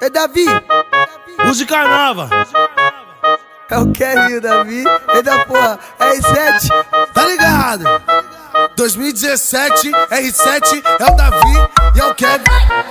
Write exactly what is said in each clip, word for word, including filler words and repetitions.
É Davi, música nova. é o Kevin, o Davi. É da porra, é R sete, Tá ligado? dois mil e dezessete, R sete é o Davi e é o Kevin.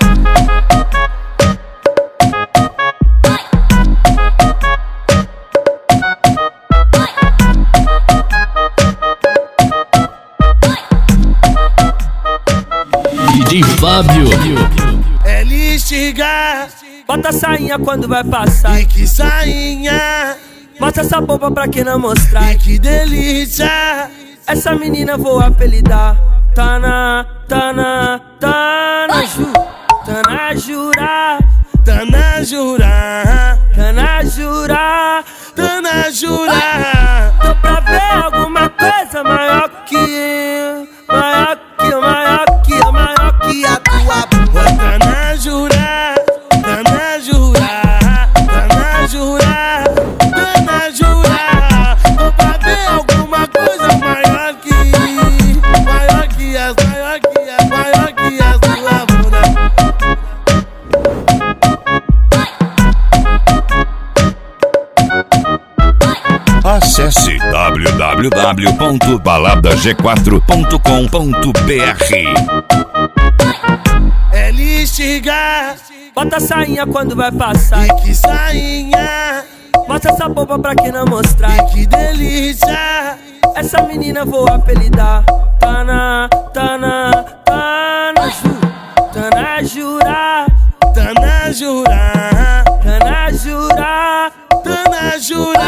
D J Fábio. Ele estiga, Bota a sainha quando vai passar. e que sainha, Mostra essa bomba pra quem não mostrar. e que delícia. Essa menina vou apelidar. Tá na, tá na, tá na ju, tá na jura, Tá na jura, tá na jura. tá na jura. Tô pra ver alguma coisa maior que eu, maior que eu, maior que eu, maior que a tua. Tá na jura, tá na jura, tá na jura, tá na jura. Tô pra ver alguma coisa maior que, maior que as, maior que as, maior que as tua bunda. Acesse w w w ponto balada g quatro ponto com ponto b r. Ele estiga, Bota a sainha quando vai passar. e que sainha, Mostra essa bomba pra quem não mostrar. e que delícia. Essa menina vou apelidar. Tá na, tá na, tá na ju, tá na jura, Tá na jura, tá na jura. tá na jura.